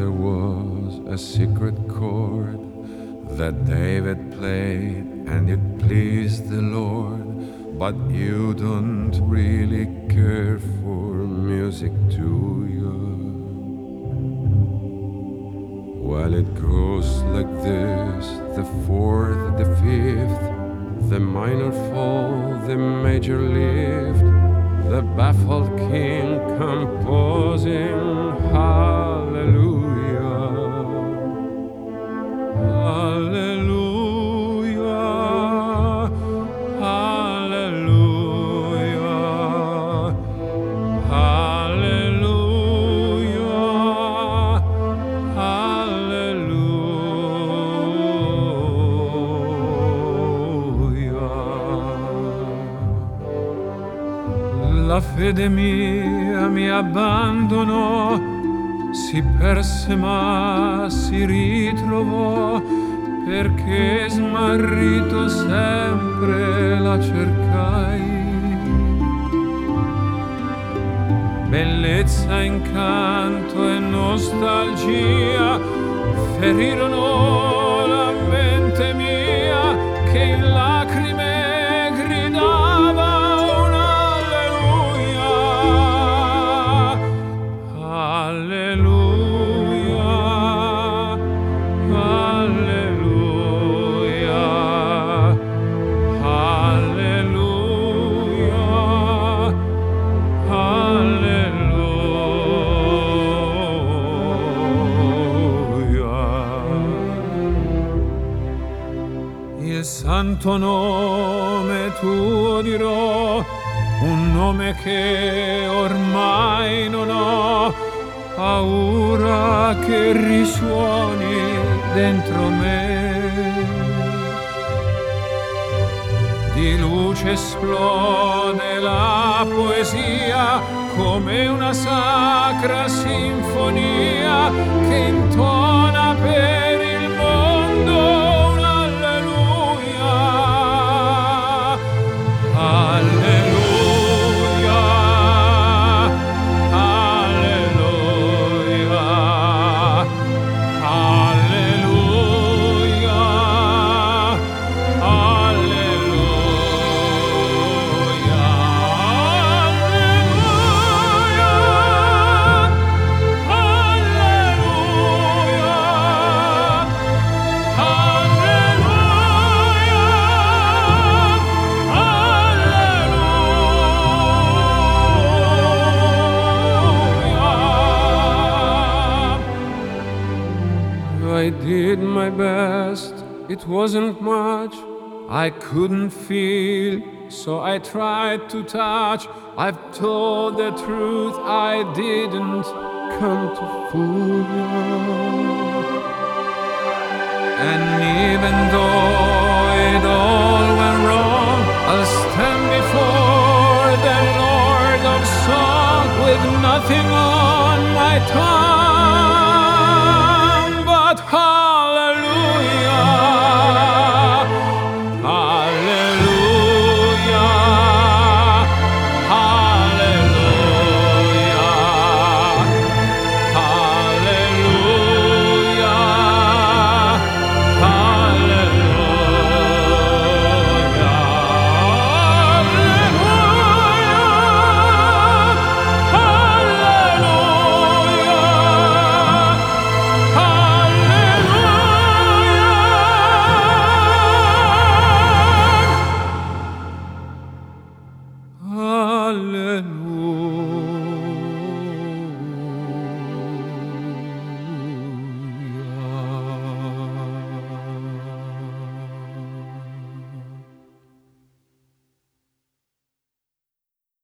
there was a secret chord that David played and it pleased the Lord. But you don't really care for music, do you? Well, it goes like this: the fourth, the fifth, the minor fall, the major lift, the baffled king composing hallelujah, hallelujah, hallelujah, hallelujah, hallelujah. La fede mia mi abbandonò, si perse ma si ritrovò, perché smarrito sempre la cercai. Bellezza, incanto e nostalgia ferirono la mente mia, che in lacrime gridava un alleluia, alleluia, alleluia, alleluia, alleluia. Il santo nome tuo dirò, un nome che ormai non ho paura che risuoni dentro me. Di luce esplode la poesia come una sacra sinfonia che intona per il mondo un alleluia, alleluia, alleluia, alleluia, I did my best, it wasn't much. I couldn't feel, so I tried to touch. I've told the truth, I didn't come to fool you. And even though